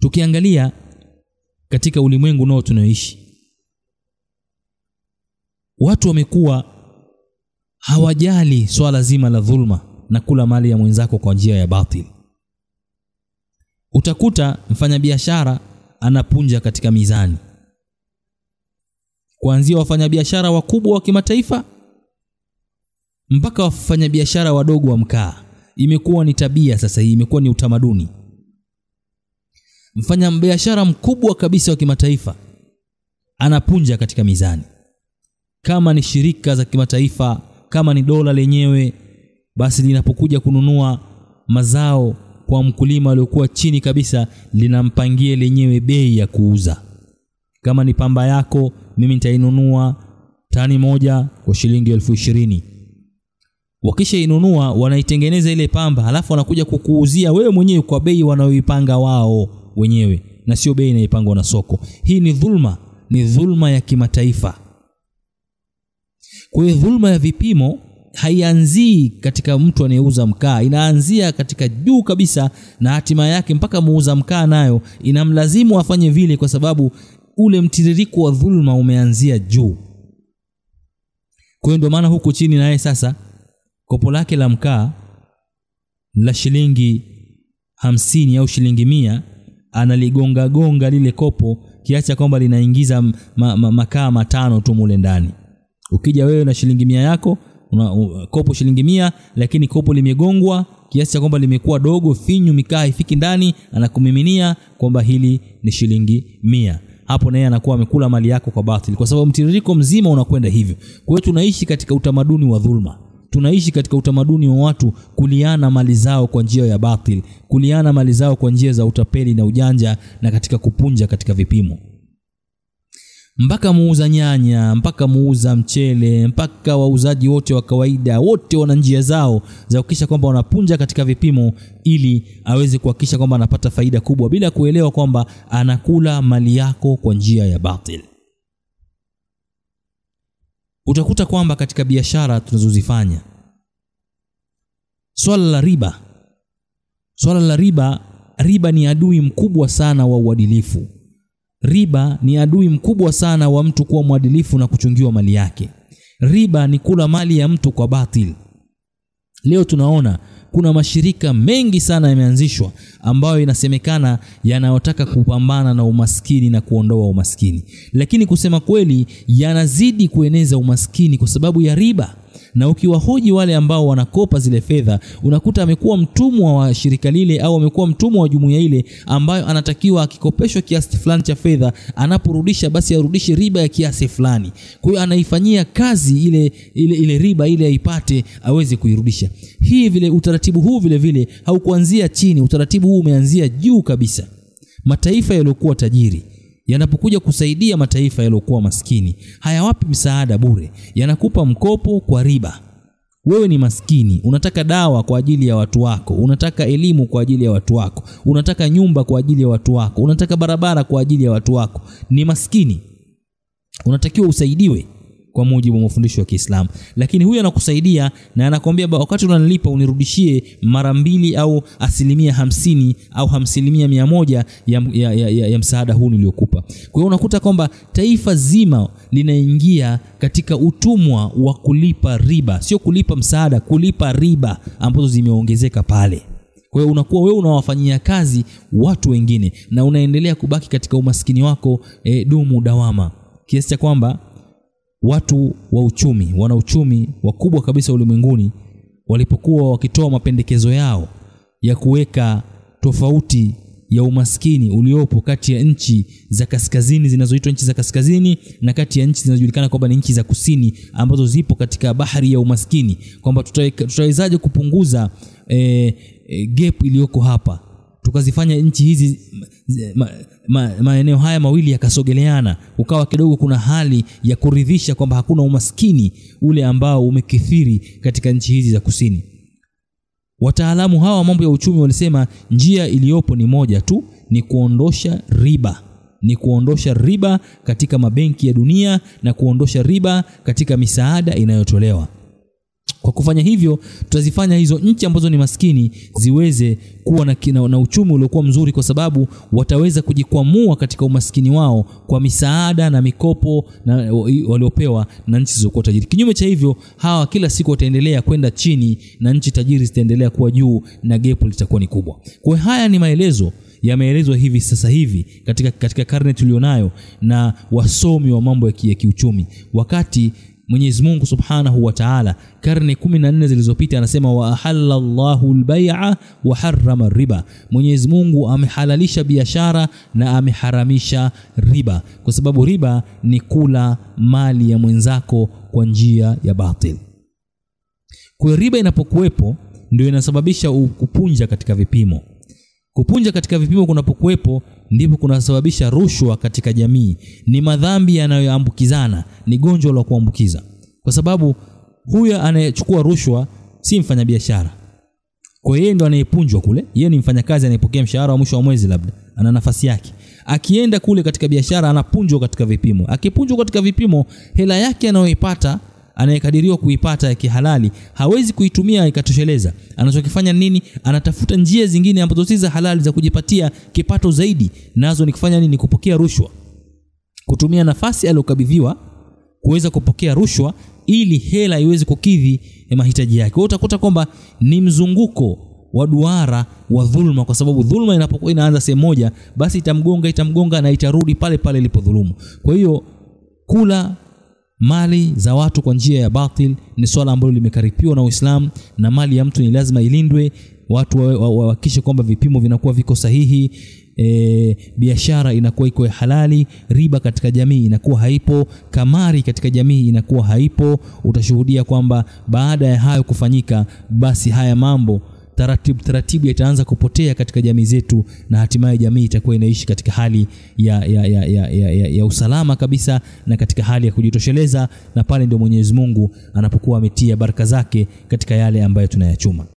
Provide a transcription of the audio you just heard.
Tukiangalia katika ulimwengu nao tunaoishi, watu wamekuwa hawajali swala zima la dhulma na kula mali ya mwenzako kwa njia ya batili. Utakuta mfanyabiashara anapunja katika mizani, kuanzia wafanyabiashara wakubwa wa kimataifa mpaka wafanyabiashara wadogo wa mkaa. Imekuwa ni tabia sasa, hii imekuwa ni utamaduni. Mfanyabiashara mkubwa kabisa wa kimataifa anapunja katika mizani. Kama ni shirika za kimataifa, kama ni dola lenyewe, basi linapokuja kununua mazao kwa mkulima aliyokuwa chini kabisa, linampangia lenyewe bei ya kuuza. Kama ni pamba yako, mimi nitainunua tani moja kwa shilingi 20,000. Wakisha inunua, wanaitengeneza ile pamba, halafu wanakuja kukuuzia wewe mwenyewe kwa bei wanaoipanga wao wenyewe, na sio bei inayopangwa na soko. Hii ni dhulma, ni dhulma ya kimataifa. Kwa hiyo dhulma ya vipimo haianzii katika mtu anayeuza mkaa, inaanzia katika juu kabisa, na hatima yake mpaka muuza mkaa nayo inamlazimu afanye vile, kwa sababu ule mtiririko wa dhulma umeanzia juu. Kwa hiyo ndio maana huku chini naye sasa kopo lake la mkaa la shilingi 50 au shilingi 100 analigonga gonga lile kopo kiacha kwamba linaingiza makaa 5 tu mule ndani. Ukija wewe na shilingi 100 yako, kopo shilingi 100, lakini kopo limegongwa kiasi kwamba limekuwa dogo, finyu, mikaa ifiki ndani, anakumiminia kwamba hili ni shilingi 100. Hapo naye anakuwa amekula mali yako kwa batili, kwa sababu mtiririko mzima unakwenda hivyo. Kwa hiyo tunaishi katika utamaduni wa dhulma. Tunaishi katika utamaduni wa watu kuliana mali zao kwa njia ya batili, kuliana mali zao kwa njia za utapeli na ujanja, na katika kupunja katika vipimo. Mpaka muuza nyanya, mpaka muuza mchele, mpaka wauzaji wote wa kawaida, wote wana njia zao za kuhakikisha kwamba wanapunja katika vipimo, ili aweze kuhakikisha kwamba anapata faida kubwa, bila kuelewa kwamba anakula mali yako kwa njia ya batili. Utakuta kwamba katika biashara tunazozifanya, swala la riba ni adui mkubwa sana wa uadilifu. Riba ni adui mkubwa sana wa mtu kuwa mwadilifu na kuchungiwa mali yake. Riba ni kula mali ya mtu kwa batili. Leo tunaona kuna mashirika mengi sana yameanzishwa ambayo inasemekana yanayotaka kupambana na umaskini na kuondoa umaskini, lakini kusema kweli yanazidi kueneza umaskini kwa sababu ya riba. Na ukiwahoji wale ambao wanakopa zile fedha, unakuta amekuwa mtumwa wa shirika lile au amekuwa mtumwa wa jumuiya ile, ambayo anatakiwa akikopeshwa kiasi fulani cha fedha, anaporudisha basi arudishe riba ya kiasi fulani. Kwa hiyo anaifanyia kazi ile riba ile aipate aweze kuirudisha. Hii vile utaratibu huu vile haukuanzia chini, utaratibu huu umeanzia juu kabisa. Mataifa yaliokuwa tajiri yanapokuja kusaidia mataifa yaliokuwa maskini, hayawapi msaada bure, yanakupa mkopo kwa riba. Wewe ni maskini, unataka dawa kwa ajili ya watu wako, unataka elimu kwa ajili ya watu wako, unataka nyumba kwa ajili ya watu wako, unataka barabara kwa ajili ya watu wako. Ni maskini, unatakiwa usaidiwe kwa mujibu wa mafundisho ya Kiislamu. Lakini huyu anakusaidia na anakuambia wakati unanilipa unirudishie mara 2 au 50% au 100% ya msaada huu niliokupa. Kwa hiyo unakuta kwamba taifa zima linaingia katika utumwa wa kulipa riba, sio kulipa msaada, kulipa riba ambazo zimeongezeka pale. Kwa hiyo unakuwa wewe unawafanyia kazi watu wengine na unaendelea kubaki katika umaskini wako dumu dawama, kiasi cha kwamba watu wa uchumi, wana uchumi wakubwa kabisa ulimwenguni, walipokuwa wakitoa mapendekezo yao ya kuweka tofauti ya umaskini uliopo kati ya nchi za kaskazini zinazoitwa nchi za kaskazini na kati ya nchi zinazojulikana kwamba ni nchi za kusini ambazo zipo katika bahari ya umaskini, kwamba tutawezaje kupunguza gap iliyoko hapa, tukazifanya nchi hizi maeneo haya mawili yakasogeleana, ukawa kidogo kuna hali ya kuridhisha kwamba hakuna umaskini ule ambao umekithiri katika nchi hizi za kusini. Wataalamu hawa mambo ya uchumi walisema njia iliyopo ni moja tu, ni kuondosha riba. Ni kuondosha riba katika mabenki ya dunia na kuondosha riba katika misaada inayotolewa. Kwa kufanya hivyo tutazifanya hizo nchi ambazo ni maskini ziweze kuwa na uchumi uliokuwa mzuri, kwa sababu wataweza kujikwamua katika umaskini wao kwa misaada na mikopo na waliopewa na nchi zilizokuwa tajiri. Kinyume cha hivyo, hawa kila siku wataendelea kwenda chini na nchi tajiri zitaendelea kuwa juu na gap litakuwa ni kubwa. Kwa haya ni maelezo yameelezwa hivi sasa hivi katika karne tulionayo na wasomi wa mambo ya kiuchumi, wakati Mwenyezi Mungu Subhanahu wa Ta'ala karne 14 zilizopita anasema wa ahallallahu al-bay'a wa harrama riba. Mwenyezi Mungu amehalalisha biashara na ameharamisha riba, kwa sababu riba ni kula mali ya mwenzako kwa njia ya batil. Kwa riba inapokuwepo ndio inasababisha kupunja katika vipimo. Kupunja katika vipimo kunapokuwepo ndipo kunasababisha rushwa katika jamii. Ni madhambi yanayoambukizana, ni gonjwa la kuambukiza. Kwa sababu huyo anayechukua rushwa si mfanyabiashara. Kwa hiyo ndo anayepunjwa kule. Yeye ni mfanyakazi anayepokea mshahara wa mwisho wa mwezi, labda ana nafasi yake. Akienda kule katika biashara anapunjwa katika vipimo. Akipunjwa katika vipimo, hela yake anayoipata, anayekadiriwa kuipata ya kihalali, hawezi kuitumia ikatosheleza. Anachokifanya nini? Anatafuta njia zingine ambazo si za halali za kujipatia kipato zaidi. Nazo ni kufanya nini? Kupokea rushwa. Kutumia nafasi aliyokabidhiwa kuweza kupokea rushwa ili hela iweze kukidhi mahitaji yake. Kwa utakuta kwamba ni mzunguko wa duara wa dhulma, kwa sababu dhulma inapokuwa inaanza sehemu moja, basi itamgonga na itarudi pale pale ilipodhulumu. Kwa hiyo kula mali za watu kwa njia ya batil ni swala ambalo limekaripiwa na Uislamu, na mali ya mtu ni lazima ilindwe. Watu wahakikishe kwamba vipimo vinakuwa viko sahihi, biashara inakuwa iko halali, riba katika jamii inakuwa haipo, kamari katika jamii inakuwa haipo. Utashuhudia kwamba baada ya hayo kufanyika, basi haya mambo taratibu yataanza kupotea katika jamii zetu, na hatimaye jamii itakuwa inaishi katika hali ya usalama kabisa na katika hali ya kujitosheleza, na pale ndio Mwenyezi Mungu anapokuwa ametia baraka zake katika yale ambayo tunayachuma.